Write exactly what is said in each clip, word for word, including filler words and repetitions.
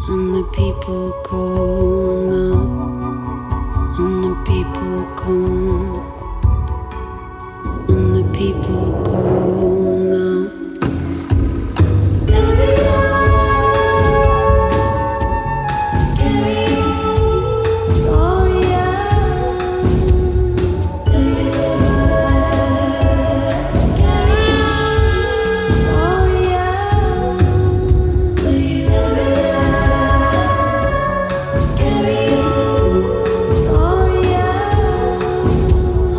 and the people calling up, and the people calling, and the people calling up. Carry on, carry on, oh yeah. Carry on, carry on, oh yeah. Carry on, carry on, oh yeah.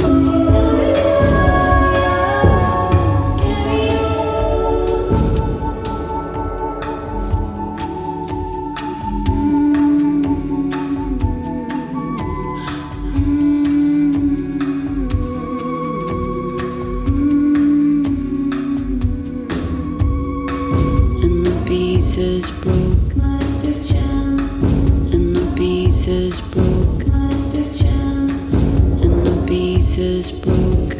And the pieces broke, Master Chan. And the pieces broke, Master Chan. And the pieces broke.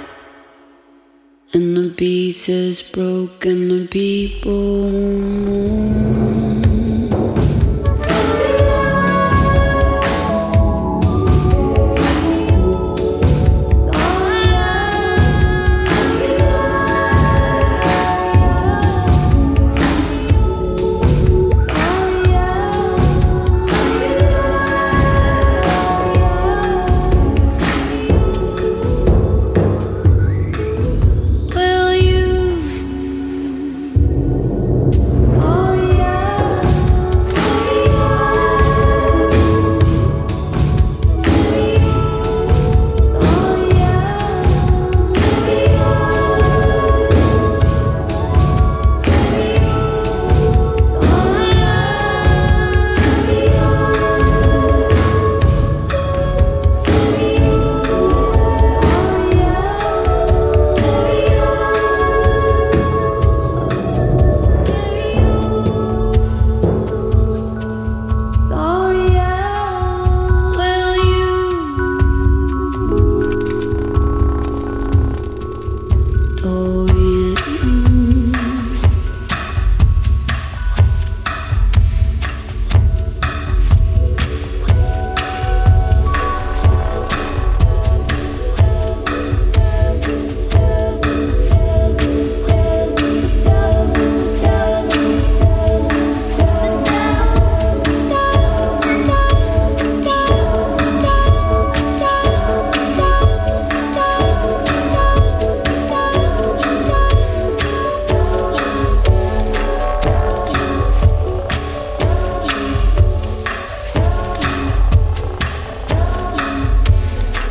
And the pieces broke, and the people mourn. Will you? Oh yeah. Oh yeah. Will you? Oh yeah.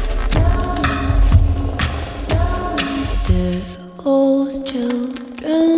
Devil's children.